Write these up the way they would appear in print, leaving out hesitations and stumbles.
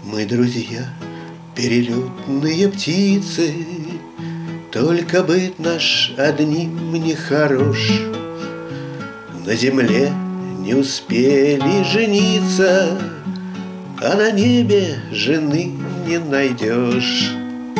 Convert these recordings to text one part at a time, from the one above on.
Мы друзья, перелетные птицы, только быт наш одним не хорош. На земле не успели жениться, а на небе жены не найдешь.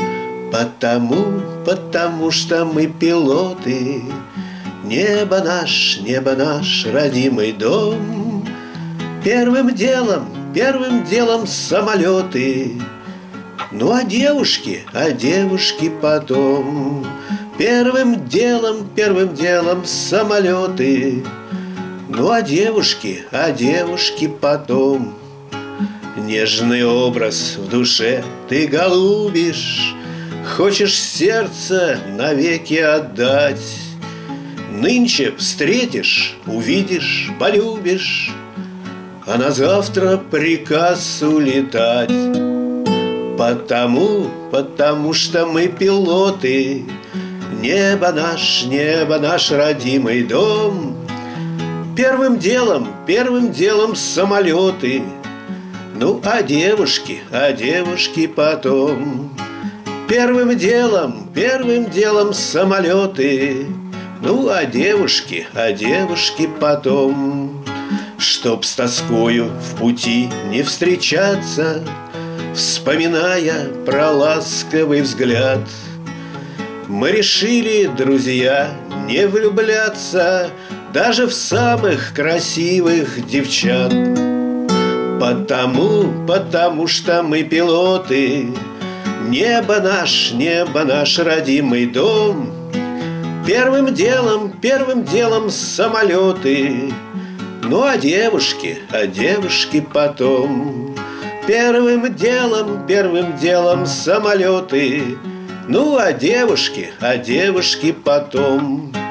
Потому что мы пилоты, небо наш, родимый дом. Первым делом самолеты, ну а девушки потом. Первым делом самолеты, ну а девушки потом. Нежный образ в душе ты голубишь, хочешь сердце навеки отдать. Нынче встретишь, увидишь, полюбишь, а на завтра приказ улетать. Потому что мы пилоты, небо наш, родимый дом. Первым делом самолеты, ну а девушки потом. Первым делом самолеты, ну а девушки потом. Чтоб с тоскою в пути не встречаться, вспоминая про ласковый взгляд, мы решили, друзья, не влюбляться даже в самых красивых девчат. Потому что мы пилоты, небо наш, родимый дом. Первым делом самолеты, ну а девушки потом. Первым делом самолеты, ну а девушки потом.